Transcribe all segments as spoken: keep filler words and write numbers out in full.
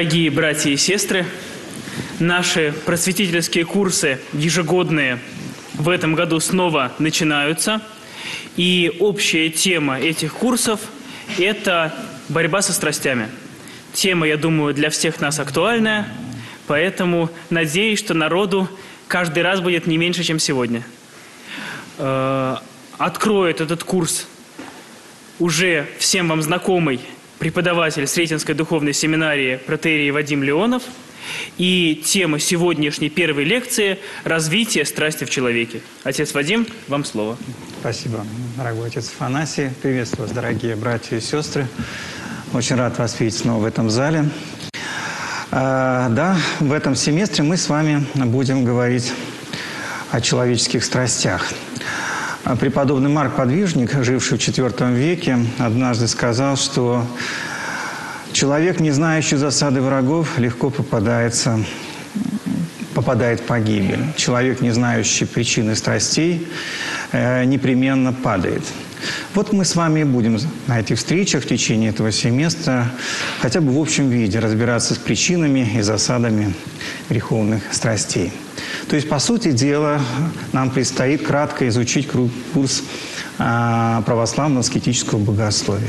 Дорогие братья и сестры, наши просветительские курсы ежегодные в этом году снова начинаются. И общая тема этих курсов – это борьба со страстями. Тема, я думаю, для всех нас актуальная, поэтому надеюсь, что народу каждый раз будет не меньше, чем сегодня. Откроет этот курс уже всем вам знакомый преподаватель Сретенской духовной семинарии протоиерей Вадим Леонов. И тема сегодняшней первой лекции – развитие страсти в человеке. Отец Вадим, вам слово. Спасибо, дорогой отец Афанасий. Приветствую вас, дорогие братья и сестры. Очень рад вас видеть снова в этом зале. А, да, в этом семестре мы с вами будем говорить о человеческих страстях. Преподобный Марк Подвижник, живший в четвёртом веке, однажды сказал, что человек, не знающий засады врагов, легко попадается, попадает в погибель. Человек, не знающий причины страстей, непременно падает. Вот мы с вами будем на этих встречах в течение этого семестра хотя бы в общем виде разбираться с причинами и засадами греховных страстей. То есть, по сути дела, нам предстоит кратко изучить курс православного аскетического богословия.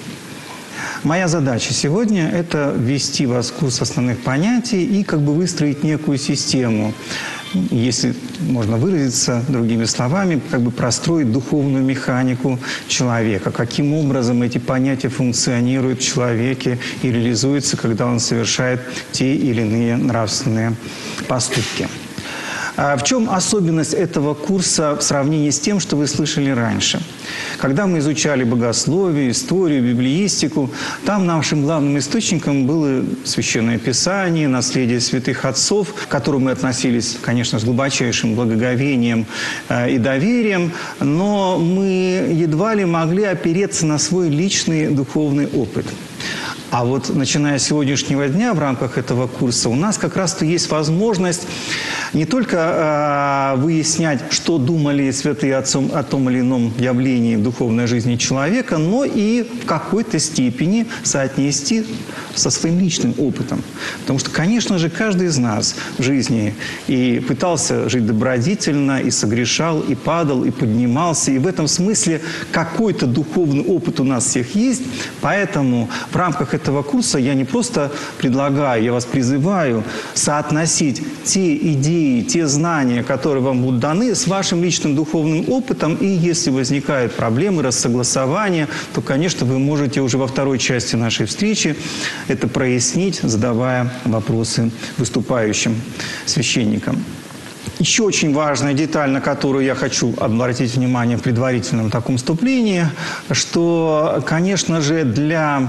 Моя задача сегодня – это ввести вас в курс основных понятий и как бы выстроить некую систему, если можно выразиться другими словами, как бы простроить духовную механику человека, каким образом эти понятия функционируют в человеке и реализуются, когда он совершает те или иные нравственные поступки. В чем особенность этого курса в сравнении с тем, что вы слышали раньше? Когда мы изучали богословие, историю, библеистику, там нашим главным источником было Священное Писание, наследие святых отцов, к которым мы относились, конечно, с глубочайшим благоговением и доверием, но мы едва ли могли опереться на свой личный духовный опыт. А вот начиная с сегодняшнего дня в рамках этого курса у нас как раз-то есть возможность не только э, выяснять, что думали святые отцы о том или ином явлении в духовной жизни человека, но и в какой-то степени соотнести со своим личным опытом. Потому что, конечно же, каждый из нас в жизни и пытался жить добродетельно, и согрешал, и падал, и поднимался. И в этом смысле какой-то духовный опыт у нас всех есть. Поэтому в рамках этого курса я не просто предлагаю, я вас призываю соотносить те идеи, те знания, которые вам будут даны, с вашим личным духовным опытом. И если возникают проблемы, рассогласования, то, конечно, вы можете уже во второй части нашей встречи это прояснить, задавая вопросы выступающим священникам. Еще очень важная деталь, на которую я хочу обратить внимание в предварительном таком вступлении, что, конечно же, для...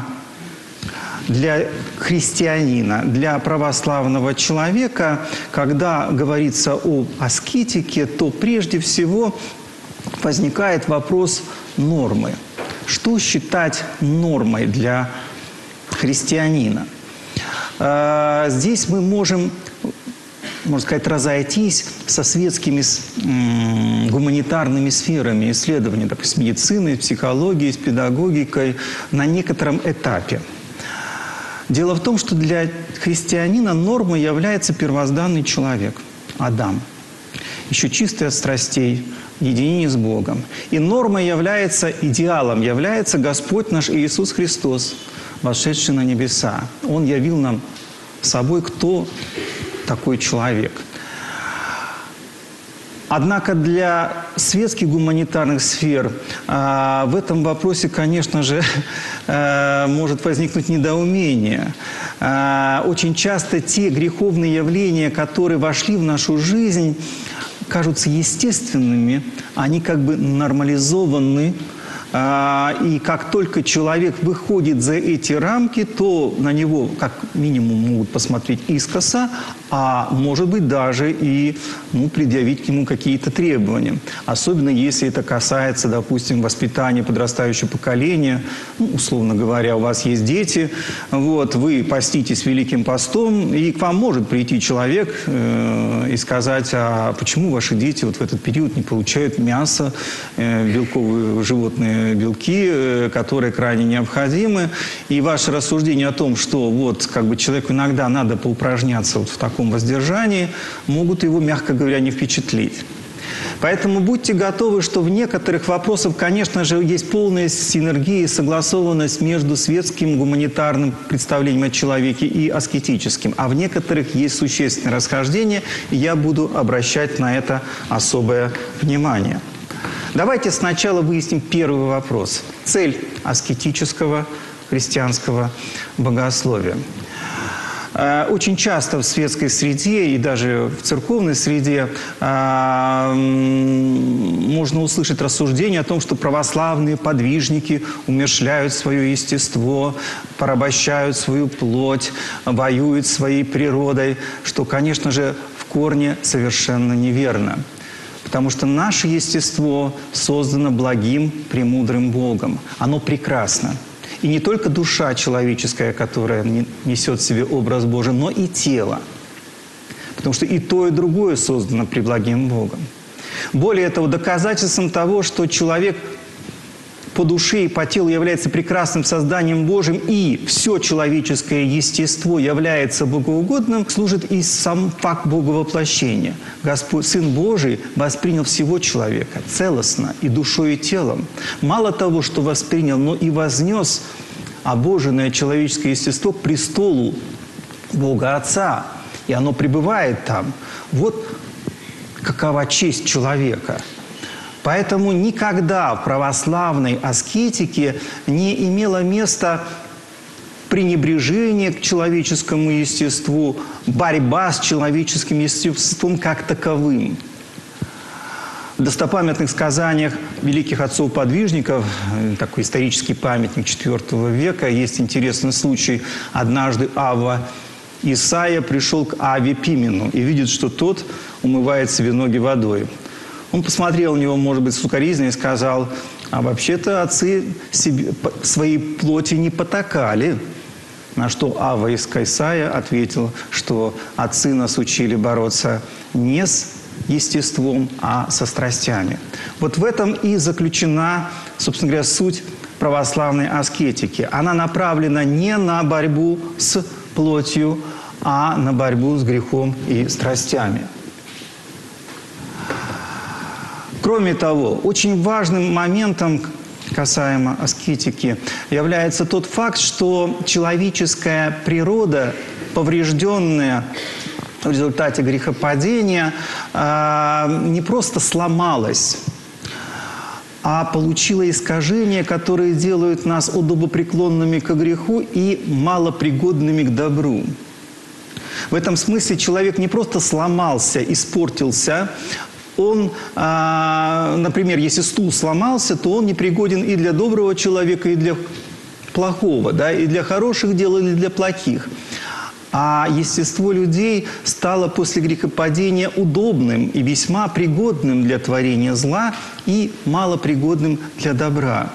Для христианина, для православного человека, когда говорится об аскетике, то прежде всего возникает вопрос нормы. Что считать нормой для христианина? Здесь мы можем, можно сказать, разойтись со светскими гуманитарными сферами исследований, допустим, медицины, психологии, с педагогикой на некотором этапе. Дело в том, что для христианина нормой является первозданный человек, Адам, еще чистый от страстей, единение с Богом. И нормой является, идеалом является Господь наш Иисус Христос, вошедший на небеса. Он явил нам собой, кто такой человек. Однако для светских гуманитарных сфер э, в этом вопросе, конечно же, э, может возникнуть недоумение. Э, очень часто те греховные явления, которые вошли в нашу жизнь, кажутся естественными, они как бы нормализованы. И как только человек выходит за эти рамки, то на него как минимум могут посмотреть искоса, а может быть даже и ну, предъявить к нему какие-то требования. Особенно если это касается, допустим, воспитания подрастающего поколения. Ну, условно говоря, у вас есть дети, вот, вы поститесь Великим постом, и к вам может прийти человек э, и сказать, а почему ваши дети вот в этот период не получают мясо, э, белковые животные полезные белки, которые крайне необходимы. И ваше рассуждение о том, что вот как бы человеку иногда надо поупражняться вот в таком воздержании, могут его, мягко говоря, не впечатлить. Поэтому будьте готовы, что в некоторых вопросах, конечно же, есть полная синергия и согласованность между светским гуманитарным представлением о человеке и аскетическим. А в некоторых есть существенное расхождение, и я буду обращать на это особое внимание. Давайте сначала выясним первый вопрос. Цель аскетического христианского богословия. Очень часто в светской среде и даже в церковной среде э, можно услышать рассуждение о том, что православные подвижники умерщвляют свое естество, порабощают свою плоть, воюют своей природой, что, конечно же, в корне совершенно неверно. Потому что наше естество создано благим, премудрым Богом. Оно прекрасно. И не только душа человеческая, которая несет в себе образ Божий, но и тело. Потому что и то, и другое создано преблагим Богом. Более того, доказательством того, что человек по душе и по телу является прекрасным созданием Божьим, и все человеческое естество является богоугодным, служит и сам факт боговоплощения. Господь, Сын Божий, воспринял всего человека целостно и душой, и телом. Мало того, что воспринял, но и вознес обоженное человеческое естество к престолу Бога Отца. И оно пребывает там. Вот какова честь человека. Поэтому никогда в православной аскетике не имело места пренебрежение к человеческому естеству, борьба с человеческим естеством как таковым. В достопамятных сказаниях великих отцов-подвижников, такой исторический памятник четвёртого века, есть интересный случай. Однажды Авва Исаия пришел к Аве Пимену и видит, что тот умывает себе ноги водой. Он посмотрел на него, может быть, сукоризной и сказал: а вообще-то отцы себе, своей плоти не потакали. На что Авва из Исаия ответил, что отцы нас учили бороться не с естеством, а со страстями. Вот в этом и заключена, собственно говоря, суть православной аскетики. Она направлена не на борьбу с плотью, а на борьбу с грехом и страстями. Кроме того, очень важным моментом касаемо аскетики является тот факт, что человеческая природа, поврежденная в результате грехопадения, не просто сломалась, а получила искажения, которые делают нас удобопреклонными к греху и малопригодными к добру. В этом смысле человек не просто сломался, испортился. Он, например, если стул сломался, то он непригоден и для доброго человека, и для плохого, да, и для хороших дел, и для плохих. А естество людей стало после грехопадения удобным и весьма пригодным для творения зла и малопригодным для добра.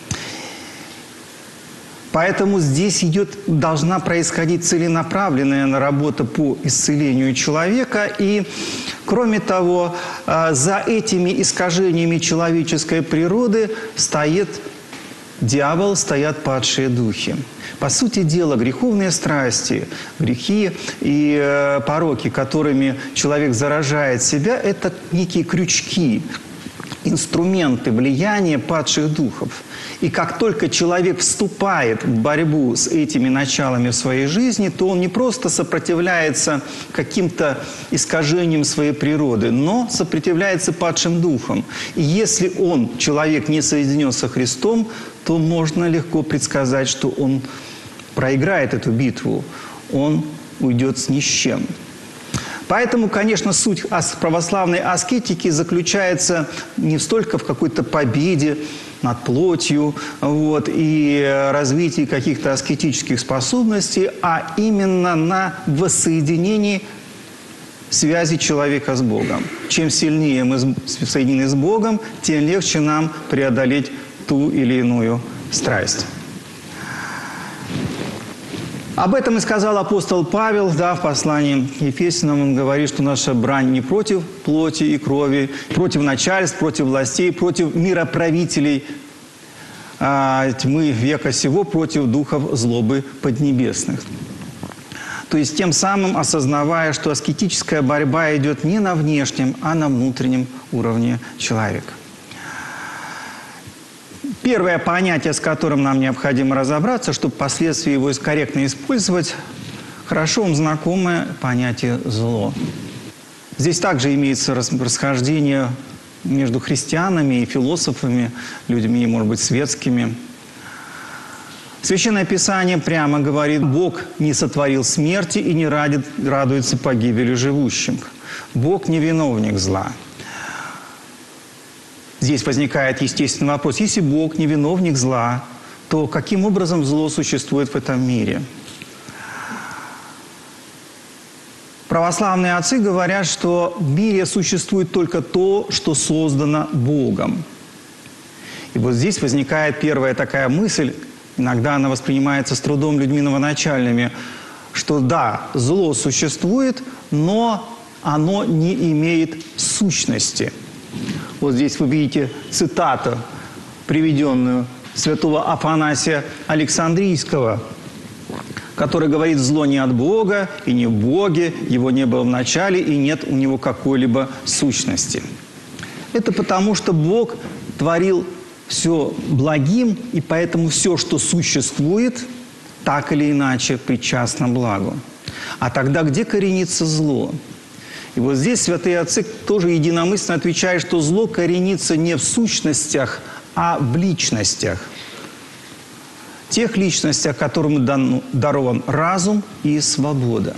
Поэтому здесь идет, должна происходить целенаправленная работа по исцелению человека. И, кроме того, за этими искажениями человеческой природы стоит дьявол, стоят падшие духи. По сути дела, греховные страсти, грехи и пороки, которыми человек заражает себя, это некие крючки, инструменты влияния падших духов. И как только человек вступает в борьбу с этими началами в своей жизни, то он не просто сопротивляется каким-то искажениям своей природы, но сопротивляется падшим духам. И если он, человек, не соединен со Христом, то можно легко предсказать, что он проиграет эту битву, он уйдет с ни с чем. Поэтому, конечно, суть православной аскетики заключается не столько в какой-то победе над плотью вот, и развитии каких-то аскетических способностей, а именно на воссоединении связи человека с Богом. Чем сильнее мы соединены с Богом, тем легче нам преодолеть ту или иную страсть. Об этом и сказал апостол Павел, да, в послании к Ефесянам. Он говорит, что наша брань не против плоти и крови, против начальств, против властей, против мироправителей а, тьмы века сего против духов злобы поднебесных. То есть тем самым осознавая, что аскетическая борьба идет не на внешнем, а на внутреннем уровне человека. Первое понятие, с которым нам необходимо разобраться, чтобы впоследствии его корректно использовать, хорошо вам знакомое понятие «зло». Здесь также имеется расхождение между христианами и философами, людьми, может быть, светскими. Священное Писание прямо говорит: Бог не сотворил смерти и не радит, радуется погибели живущим. Бог не виновник зла. Здесь возникает естественный вопрос: если Бог не виновник зла, то каким образом зло существует в этом мире? Православные отцы говорят, что в мире существует только то, что создано Богом. И вот здесь возникает первая такая мысль, иногда она воспринимается с трудом людьми новоначальными, что да, зло существует, но оно не имеет сущности. Вот здесь вы видите цитату, приведенную святого Афанасия Александрийского, который говорит: «Зло не от Бога и не в Боге, его не было в начале и нет у него какой-либо сущности». Это потому, что Бог творил все благим, и поэтому все, что существует, так или иначе причастно благу. А тогда где коренится зло? И вот здесь святые отцы тоже единомысленно отвечают, что зло коренится не в сущностях, а в личностях. Тех личностях, которым дан, дарован разум и свобода.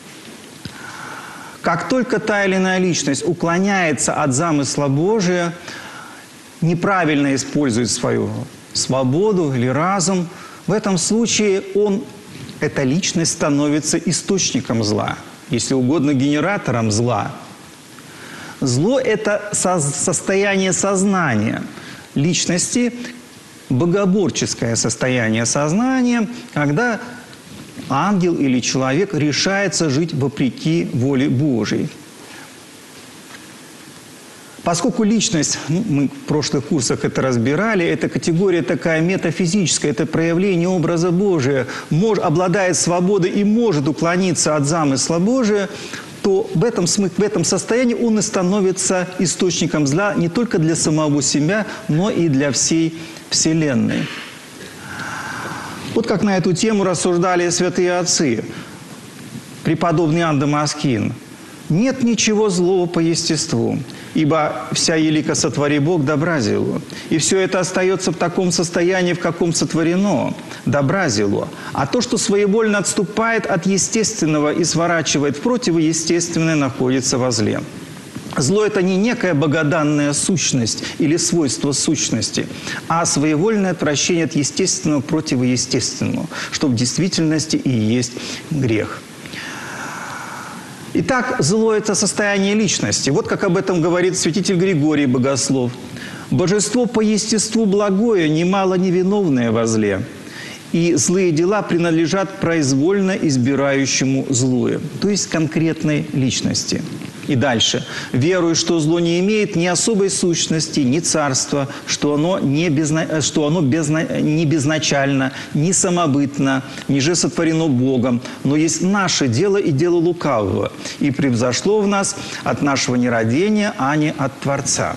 Как только та или иная личность уклоняется от замысла Божия, неправильно использует свою свободу или разум, в этом случае он, эта личность становится источником зла, если угодно, генератором зла. Зло – это со- состояние сознания личности, богоборческое состояние сознания, когда ангел или человек решается жить вопреки воле Божией. Поскольку личность, ну, мы в прошлых курсах это разбирали, эта категория такая метафизическая, это проявление образа Божия, мож, обладает свободой и может уклониться от замысла Божия, то в этом, в этом состоянии он и становится источником зла не только для самого себя, но и для всей Вселенной. Вот как на эту тему рассуждали святые отцы. Преподобный Иоанн Дамаскин: «Нет ничего злого по естеству, ибо вся елика сотвори Бог добра зело. И все это остается в таком состоянии, в каком сотворено, добра зело. А то, что своевольно отступает от естественного и сворачивает в противоестественное, находится во зле». Зло – это не некая богоданная сущность или свойство сущности, а своевольное отвращение от естественного к противоестественному, что в действительности и есть грех. Итак, зло – это состояние личности. Вот как об этом говорит святитель Григорий Богослов. «Божество по естеству благое, немало невиновное во зле, и злые дела принадлежат произвольно избирающему злое», то есть конкретной личности. И дальше. «Верую, что зло не имеет ни особой сущности, ни царства, что оно не, безна... что оно безна... не безначально, ни самобытно, ниже сотворено Богом, но есть наше дело и дело лукавого, и превзошло в нас от нашего нерадения, а не от Творца».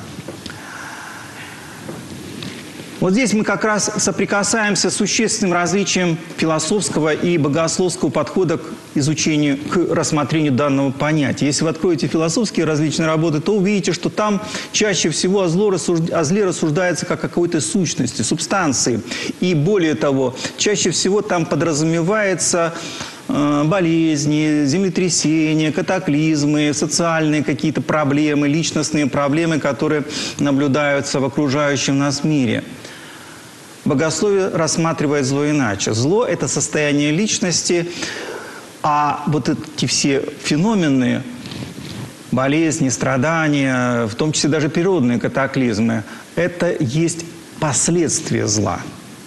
Вот здесь мы как раз соприкасаемся с существенным различием философского и богословского подхода к изучению, к рассмотрению данного понятия. Если вы откроете философские различные работы, то увидите, что там чаще всего о, зло рассужд... о зле рассуждается как о какой-то сущности, субстанции. И более того, чаще всего там подразумевается э, болезни, землетрясения, катаклизмы, социальные какие-то проблемы, личностные проблемы, которые наблюдаются в окружающем нас мире. Богословие рассматривает зло иначе. Зло – это состояние личности, а вот эти все феномены, болезни, страдания, в том числе даже природные катаклизмы, это есть последствия зла.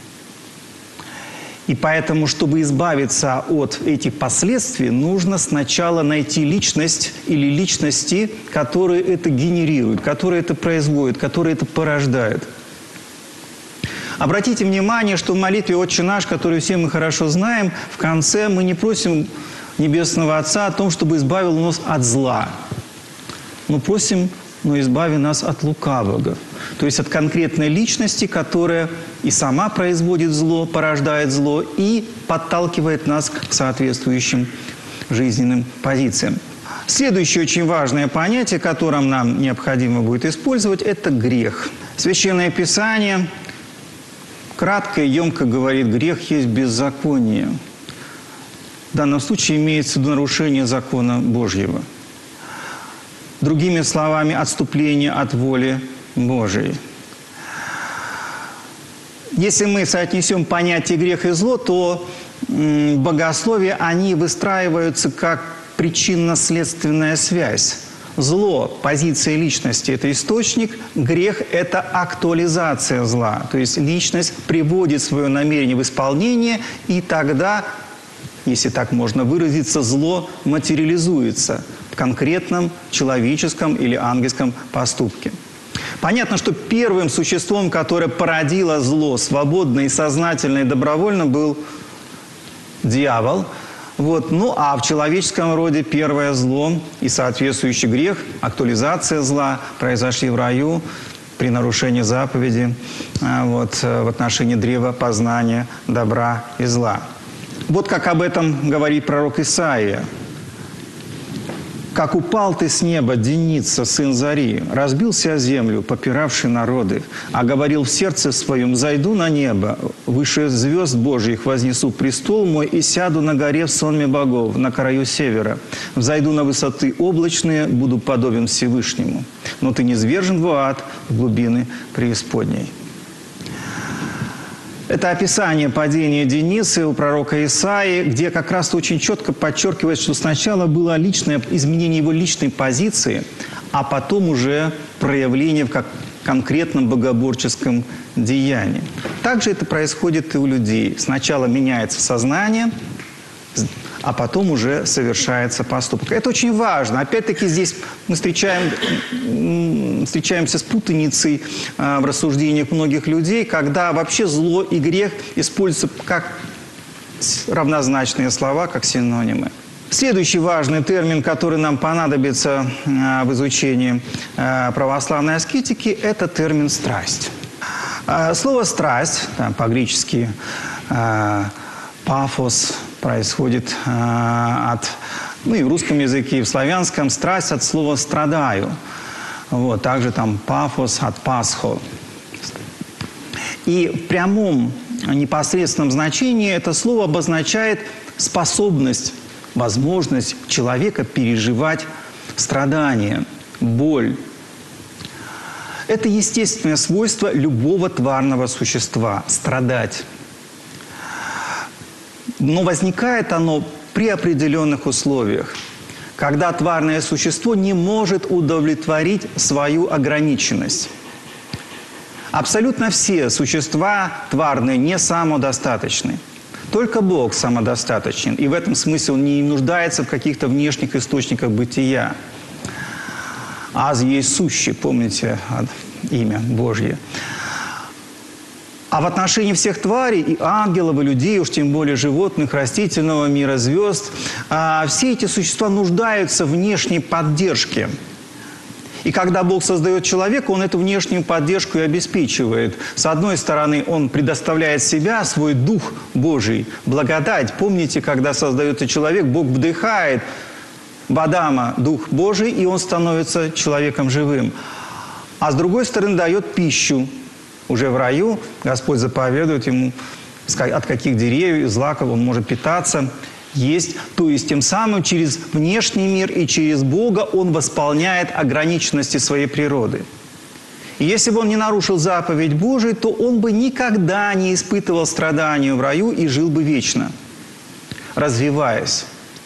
И поэтому, чтобы избавиться от этих последствий, нужно сначала найти личность или личности, которые это генерируют, которые это производят, которые это порождают. Обратите внимание, что в молитве «Отче наш», которую все мы хорошо знаем, в конце мы не просим Небесного Отца о том, чтобы избавил нас от зла. Мы просим, но избави нас от лукавого. То есть от конкретной личности, которая и сама производит зло, порождает зло и подталкивает нас к соответствующим жизненным позициям. Следующее очень важное понятие, которое нам необходимо будет использовать, это грех. Священное Писание кратко и емко говорит: грех есть беззаконие. В данном случае имеется в виду нарушение закона Божьего. Другими словами, отступление от воли Божией. Если мы соотнесем понятие грех и зло, то в богословии они выстраиваются как причинно-следственная связь. Зло, позиция личности – это источник, грех – это актуализация зла. То есть личность приводит свое намерение в исполнение, и тогда, если так можно выразиться, зло материализуется в конкретном человеческом или ангельском поступке. Понятно, что первым существом, которое породило зло свободно и сознательно и добровольно, был дьявол. Вот. Ну а в человеческом роде первое зло и соответствующий грех, актуализация зла, произошли в раю при нарушении заповеди вот, в отношении древа познания добра и зла. Вот как об этом говорит пророк Исаия. «Как упал ты с неба, Деница, сын Зари, разбился о землю, попиравший народы, а говорил в сердце своем: зайду на небо, выше звезд Божьих вознесу престол мой и сяду на горе в сонме богов, на краю севера. Взойду на высоты облачные, буду подобен Всевышнему. Но ты низвержен в ад, в глубины преисподней». Это описание падения Деницы у пророка Исаии, где как раз очень четко подчеркивается, что сначала было личное изменение его личной позиции, а потом уже проявление в как конкретном богоборческом деянии. Также это происходит и у людей. Сначала меняется сознание, а потом уже совершается поступок. Это очень важно. Опять-таки здесь мы встречаем, встречаемся с путаницей э, в рассуждениях многих людей, когда вообще зло и грех используются как равнозначные слова, как синонимы. Следующий важный термин, который нам понадобится э, в изучении э, православной аскетики, это термин «страсть». Э, слово «страсть», да, по-гречески э, «пафос», происходит э, от, ну и в русском языке, и в славянском, страсть от слова «страдаю». Вот, также там пафос от пасхо. И в прямом непосредственном значении это слово обозначает способность, возможность человека переживать страдания, боль. Это естественное свойство любого тварного существа – страдать. Но возникает оно при определенных условиях, когда тварное существо не может удовлетворить свою ограниченность. Абсолютно все существа тварные не самодостаточны. Только Бог самодостаточен, и в этом смысле Он не нуждается в каких-то внешних источниках бытия. «Аз есть сущий», помните имя Божье. А в отношении всех тварей, и ангелов, и людей, уж тем более животных, растительного мира, звезд, все эти существа нуждаются в внешней поддержке. И когда Бог создает человека, Он эту внешнюю поддержку и обеспечивает. С одной стороны, Он предоставляет себя, свой Дух Божий, благодать. Помните, когда создается человек, Бог вдыхает в Адама Дух Божий, и он становится человеком живым. А с другой стороны, дает пищу. Уже в раю Господь заповедует ему, от каких деревьев, из злаков он может питаться, есть. То есть тем самым через внешний мир и через Бога он восполняет ограниченности своей природы. И если бы он не нарушил заповедь Божию, то он бы никогда не испытывал страданий в раю и жил бы вечно, развиваясь.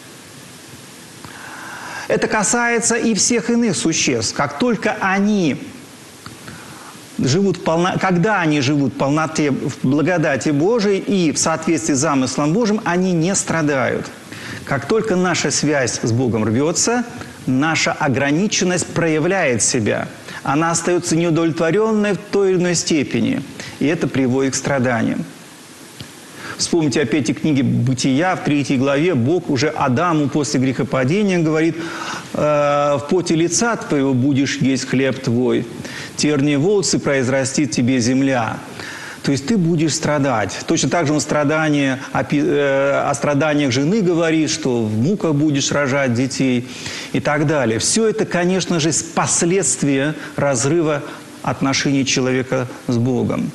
Это касается и всех иных существ. Как только они живут в полно... Когда они живут в полноте, в благодати Божией и в соответствии с замыслом Божьим, они не страдают. Как только наша связь с Богом рвется, наша ограниченность проявляет себя. она остается неудовлетворенной в той или иной степени. И это приводит к страданиям. Вспомните опять и книги «Бытия», в третьей главе Бог уже Адаму после грехопадения говорит: «В поте лица твоего будешь есть хлеб твой, тернии волосы произрастит тебе земля». То есть ты будешь страдать. Точно так же он страдания, о, э, о страданиях жены говорит, что в муках будешь рожать детей и так далее. Все это, конечно же, последствия разрыва отношений человека с Богом.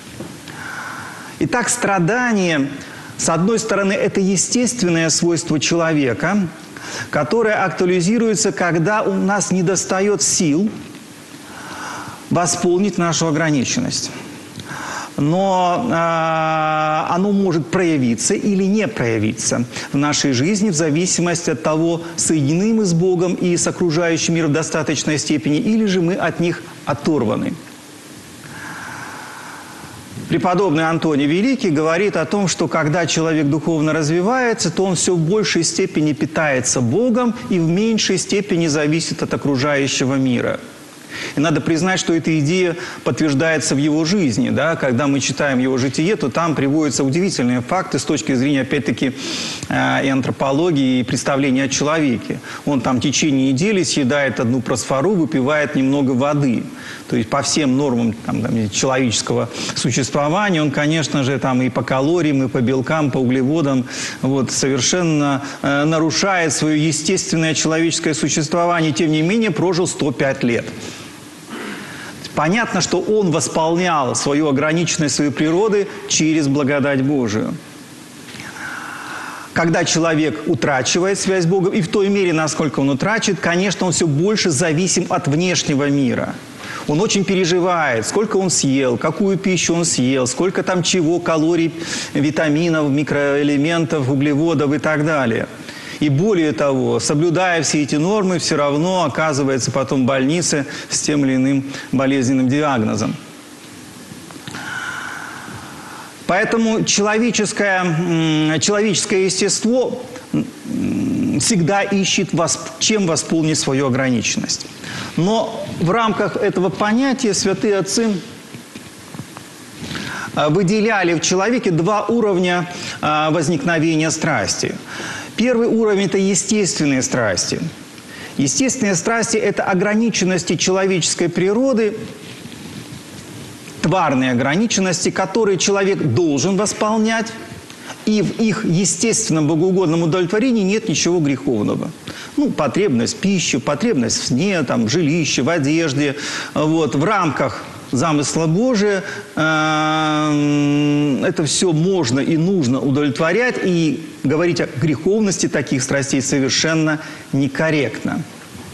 Итак, страдание, с одной стороны, это естественное свойство человека, которое актуализируется, когда у нас недостает сил восполнить нашу ограниченность. Но э, оно может проявиться или не проявиться в нашей жизни в зависимости от того, соединены мы с Богом и с окружающим миром в достаточной степени, или же мы от них оторваны. Преподобный Антоний Великий говорит о том, что когда человек духовно развивается, то он все в большей степени питается Богом и в меньшей степени зависит от окружающего мира. И надо признать, что эта идея подтверждается в его жизни. Да? Когда мы читаем его житие, то там приводятся удивительные факты с точки зрения, опять-таки, и антропологии, и представления о человеке. Он там в течение недели съедает одну просфору, выпивает немного воды. То есть по всем нормам там, там, человеческого существования он, конечно же, там, и по калориям, и по белкам, по углеводам вот, совершенно э, нарушает свое естественное человеческое существование. Тем не менее, прожил сто пять лет. Понятно, что он восполнял свою ограниченность своей природы через благодать Божию. Когда человек утрачивает связь с Богом, и в той мере, насколько он утрачивает, конечно, он все больше зависим от внешнего мира. Он очень переживает, сколько он съел, какую пищу он съел, сколько там чего, калорий, витаминов, микроэлементов, углеводов и так далее. И более того, соблюдая все эти нормы, все равно оказывается потом в больнице с тем или иным болезненным диагнозом. Поэтому человеческое, человеческое естество всегда ищет, чем восполнить свою ограниченность. Но в рамках этого понятия святые отцы выделяли в человеке два уровня возникновения страсти. Первый уровень – это естественные страсти. Естественные страсти – это ограниченности человеческой природы, тварные ограниченности, которые человек должен восполнять, и в их естественном богоугодном удовлетворении нет ничего греховного. Ну, потребность в пище, потребность в сне, там, в жилище, в одежде. Вот, в рамках замысла Божия э, это все можно и нужно удовлетворять, и говорить о греховности таких страстей совершенно некорректно.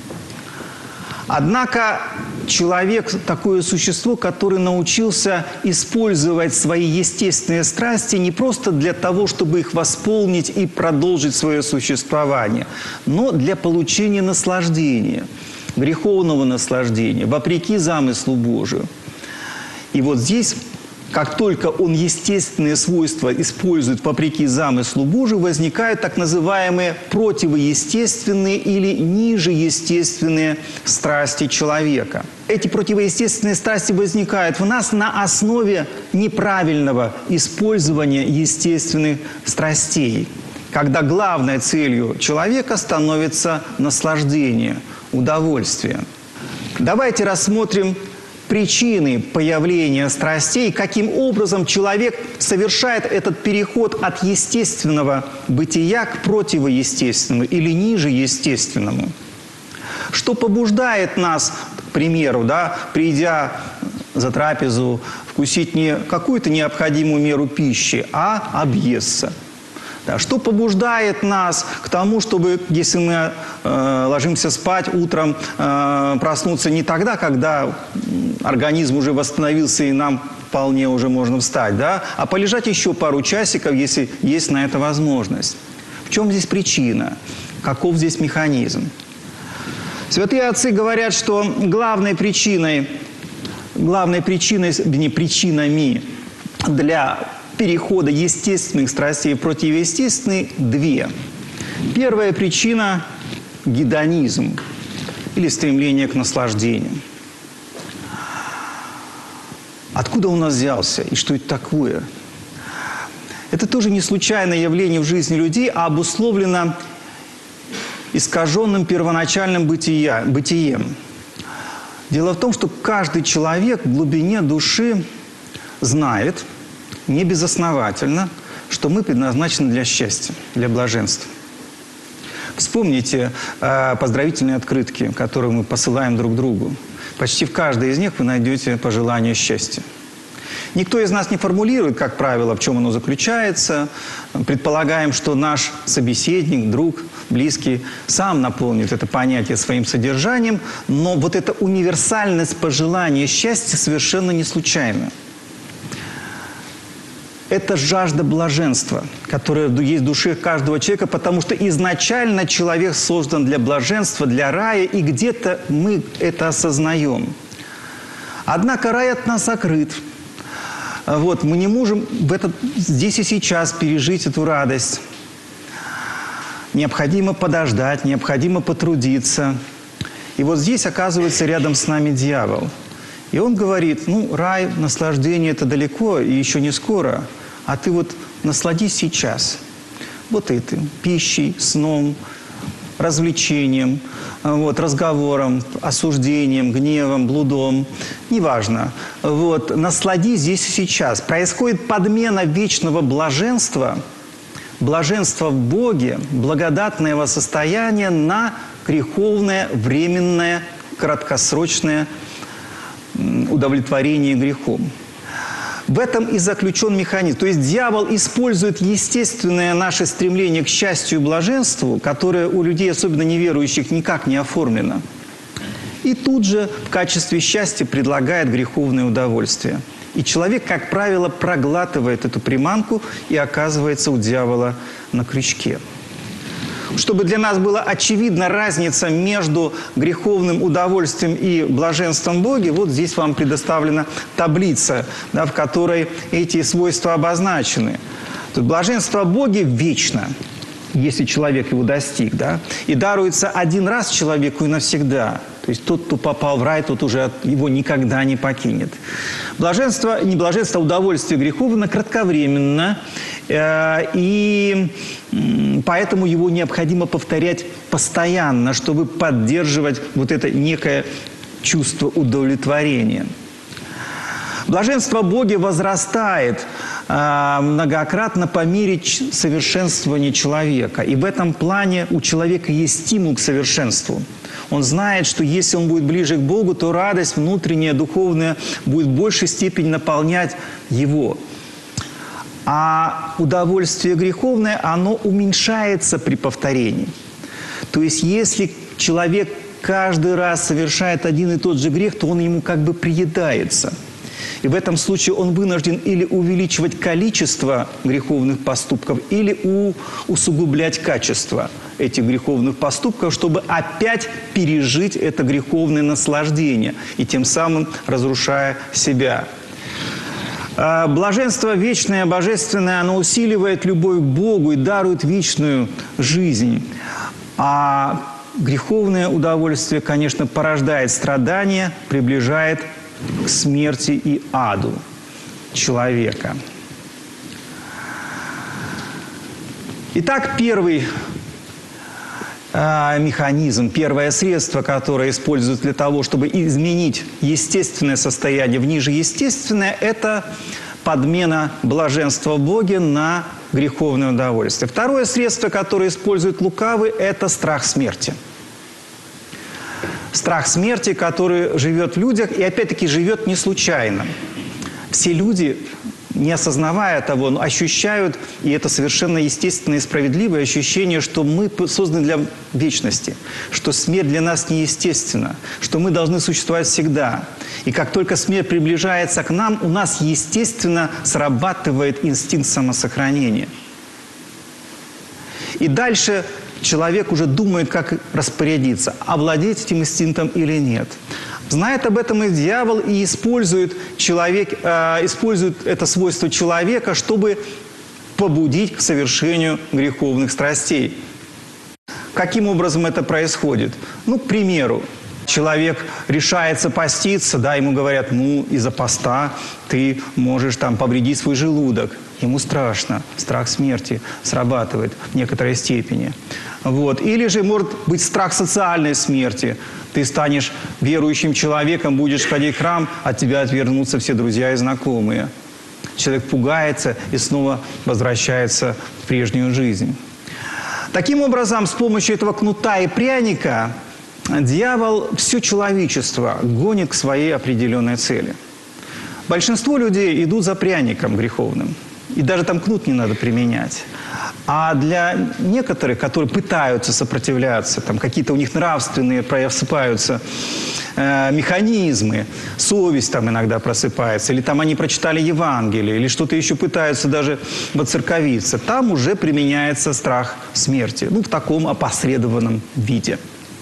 Однако человек – такое существо, которое научился использовать свои естественные страсти не просто для того, чтобы их восполнить и продолжить свое существование, но для получения наслаждения, греховного наслаждения, вопреки замыслу Божию. И вот здесь, как только он естественные свойства использует вопреки замыслу Божию, возникают так называемые противоестественные или нижеестественные страсти человека. Эти противоестественные страсти возникают в нас на основе неправильного использования естественных страстей, когда главной целью человека становится наслаждение, удовольствие. Давайте рассмотрим причины появления страстей, каким образом человек совершает этот переход от естественного бытия к противоестественному или ниже естественному. Что побуждает нас, к примеру, да, придя за трапезу, вкусить не какую-то необходимую меру пищи, а объесться? Да, что побуждает нас к тому, чтобы, если мы э, ложимся спать утром, э, проснуться не тогда, когда организм уже восстановился и нам вполне уже можно встать, да, а полежать еще пару часиков, если есть на это возможность. В чем здесь причина? Каков здесь механизм? Святые отцы говорят, что главной причиной, главной причиной, не причинами для перехода естественных страстей в противоестественные две. Первая причина – гедонизм или стремление к наслаждению. Откуда он у нас взялся и что это такое? Это тоже не случайное явление в жизни людей, а обусловлено искаженным первоначальным бытия, бытием. Дело в том, что каждый человек в глубине души знает, не безосновательно, что мы предназначены для счастья, для блаженства. Вспомните э, поздравительные открытки, которые мы посылаем друг другу. Почти в каждой из них вы найдете пожелание счастья. Никто из нас не формулирует, как правило, в чем оно заключается. Предполагаем, что наш собеседник, друг, близкий сам наполнит это понятие своим содержанием, но вот эта универсальность пожелания счастья совершенно не случайна. Это жажда блаженства, которая есть в душе каждого человека, потому что изначально человек создан для блаженства, для рая, и где-то мы это осознаем. Однако рай от нас закрыт. Вот, мы не можем в этот, здесь и сейчас пережить эту радость. Необходимо подождать, необходимо потрудиться. И вот здесь оказывается рядом с нами дьявол. И он говорит, ну, рай, наслаждение – это далеко и еще не скоро. А ты вот насладись сейчас. Вот этим. Пищей, сном, развлечением, вот, разговором, осуждением, гневом, блудом. Неважно. Вот, насладись здесь и сейчас. Происходит подмена вечного блаженства, блаженства в Боге, благодатного состояния на греховное, временное, краткосрочное удовлетворение грехом. В этом и заключен механизм. То есть дьявол использует естественное наше стремление к счастью и блаженству, которое у людей, особенно неверующих, никак не оформлено. И тут же в качестве счастья предлагает греховное удовольствие. И человек, как правило, проглатывает эту приманку и оказывается у дьявола на крючке. Чтобы для нас была очевидна разница между греховным удовольствием и блаженством Боге, вот здесь вам предоставлена таблица, да, в которой эти свойства обозначены. Тут блаженство Боге вечно, если человек его достиг, да, и даруется один раз человеку и навсегда. То есть тот, кто попал в рай, тот уже его никогда не покинет. Блаженство, не блаженство, а удовольствие греховно кратковременно, э, и э, поэтому его необходимо повторять постоянно, чтобы поддерживать вот это некое чувство удовлетворения. Блаженство Боге возрастает э, многократно по мере совершенствования человека. И в этом плане у человека есть стимул к совершенству. Он знает, что если он будет ближе к Богу, то радость внутренняя, духовная будет в большей степени наполнять его. А удовольствие греховное, оно уменьшается при повторении. То есть если человек каждый раз совершает один и тот же грех, то он ему как бы приедается. И в этом случае он вынужден или увеличивать количество греховных поступков, или у, усугублять качество этих греховных поступков, чтобы опять пережить это греховное наслаждение, и тем самым разрушая себя. Блаженство вечное, божественное, оно усиливает любовь к Богу и дарует вечную жизнь. А греховное удовольствие, конечно, порождает страдания, приближает к смерти и аду человека. Итак, первый э, механизм, первое средство, которое используется для того, чтобы изменить естественное состояние в нижеестественное, это подмена блаженства в Боге на греховное удовольствие. Второе средство, которое использует лукавый, это страх смерти. Страх смерти, который живет в людях, и опять-таки живет не случайно. Все люди, не осознавая того, но ощущают, и это совершенно естественное и справедливое ощущение, что мы созданы для вечности, что смерть для нас неестественна, что мы должны существовать всегда. И как только смерть приближается к нам, у нас естественно срабатывает инстинкт самосохранения. И дальше человек уже думает, как распорядиться, овладеть этим инстинктом или нет. Знает об этом и дьявол, и использует, человек, э, использует это свойство человека, чтобы побудить к совершению греховных страстей. Каким образом это происходит? Ну, к примеру, человек решается поститься, да, ему говорят, ну, из-за поста ты можешь там повредить свой желудок. Ему страшно, страх смерти срабатывает в некоторой степени. Вот. Или же может быть страх социальной смерти. Ты станешь верующим человеком, будешь ходить в храм, от тебя отвернутся все друзья и знакомые. Человек пугается и снова возвращается в прежнюю жизнь. Таким образом, с помощью этого кнута и пряника дьявол все человечество гонит к своей определенной цели. Большинство людей идут за пряником греховным. И даже там кнут не надо применять. А для некоторых, которые пытаются сопротивляться, там какие-то у них нравственные просыпаются э, механизмы, совесть там иногда просыпается, или там они прочитали Евангелие, или что-то еще пытаются даже воцерковиться, там уже применяется страх смерти, ну, в таком опосредованном виде.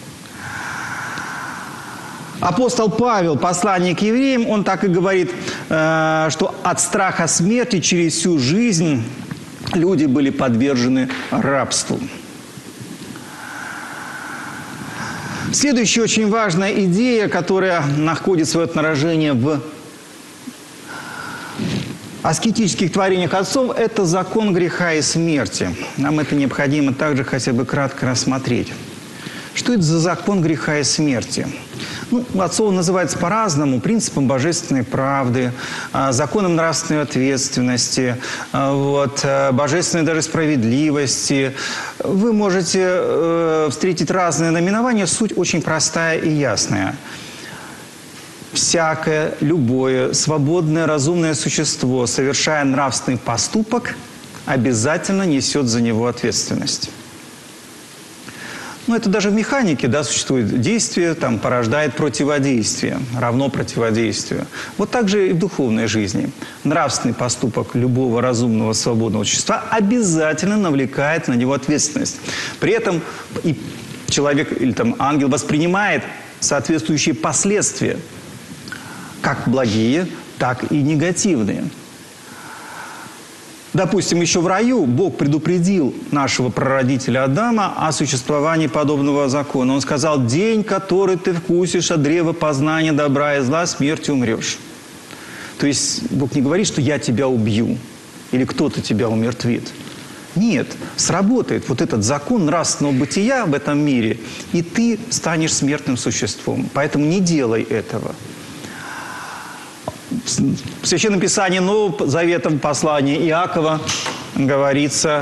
Апостол Павел, посланник к евреям, он так и говорит, э, что от страха смерти через всю жизнь люди были подвержены рабству. Следующая очень важная идея, которая находит свое отражение в аскетических творениях отцов, это закон греха и смерти. Нам это необходимо также хотя бы кратко рассмотреть. Что это за закон греха и смерти? Ну, отцов называется по-разному: принципом божественной правды, законом нравственной ответственности, вот, божественной даже справедливости. Вы можете э, встретить разные наименования, суть очень простая и ясная. Всякое, любое, свободное, разумное существо, совершая нравственный поступок, обязательно несет за него ответственность. Ну, это даже в механике, да, существует действие, там, порождает противодействие, равно противодействию. Вот так же и в духовной жизни. Нравственный поступок любого разумного, свободного существа обязательно навлекает на него ответственность. При этом и человек или там ангел воспринимает соответствующие последствия, как благие, так и негативные. Допустим, еще в раю Бог предупредил нашего прародителя Адама о существовании подобного закона. Он сказал: «День, который ты вкусишь от древа познания добра и зла, смертью умрешь». То есть Бог не говорит, что я тебя убью или кто-то тебя умертвит. Нет, сработает вот этот закон нравственного бытия в этом мире, и ты станешь смертным существом. Поэтому не делай этого. В Священном Писании Нового Завета, в послании Иакова говорится: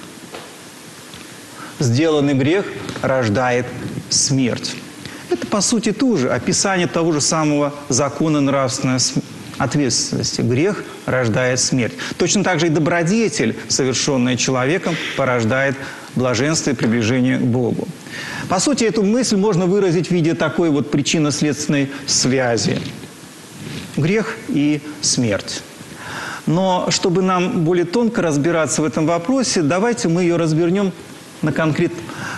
«Сделанный грех рождает смерть». Это, по сути, тоже описание того же самого закона нравственной ответственности. Грех рождает смерть. Точно так же и добродетель, совершенная человеком, порождает блаженство и приближение к Богу. По сути, эту мысль можно выразить в виде такой вот причинно-следственной связи. Грех и смерть. Но чтобы нам более тонко разбираться в этом вопросе, давайте мы ее развернем на конкрет,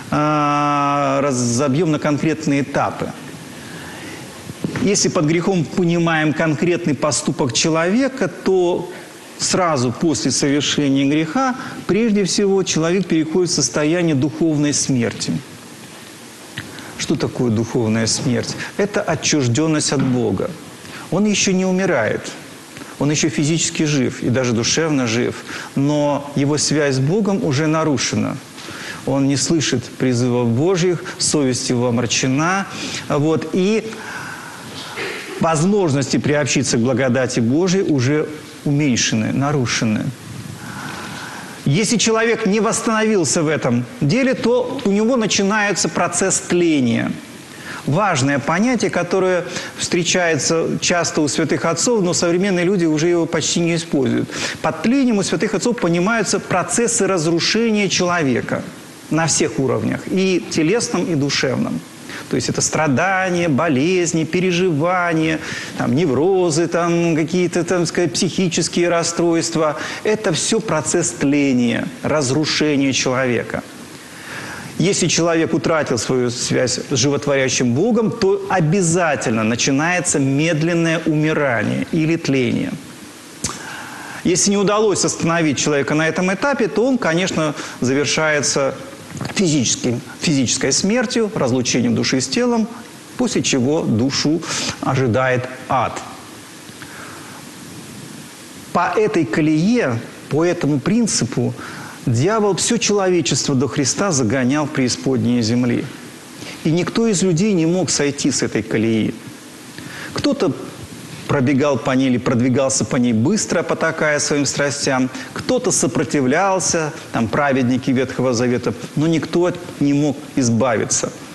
э, разобьем на конкретные этапы. Если под грехом понимаем конкретный поступок человека, то сразу после совершения греха, прежде всего, человек переходит в состояние духовной смерти. Что такое духовная смерть? Это отчужденность от Бога. Он еще не умирает, он еще физически жив и даже душевно жив, но его связь с Богом уже нарушена. Он не слышит призывов Божьих, совесть его омрачена, вот, и возможности приобщиться к благодати Божьей уже уменьшены, нарушены. Если человек не восстановился в этом деле, то у него начинается процесс тления. Важное понятие, которое встречается часто у святых отцов, но современные люди уже его почти не используют. Под тлением у святых отцов понимаются процессы разрушения человека на всех уровнях, и телесном, и душевном. То есть это страдания, болезни, переживания, там, неврозы, там, какие-то, там, сказать, психические расстройства. Это все процесс тления, разрушения человека. Если человек утратил свою связь с животворящим Богом, то обязательно начинается медленное умирание или тление. Если не удалось остановить человека на этом этапе, то он, конечно, завершается физическим, физической смертью, разлучением души с телом после чего душу ожидает ад. По этой колее, по этому принципу, дьявол все человечество до Христа загонял в преисподние земли. И никто из людей не мог сойти с этой колеи. Кто-то пробегал по ней или продвигался по ней быстро, потакая своим страстям. Кто-то сопротивлялся, там праведники Ветхого Завета, но никто не мог избавиться.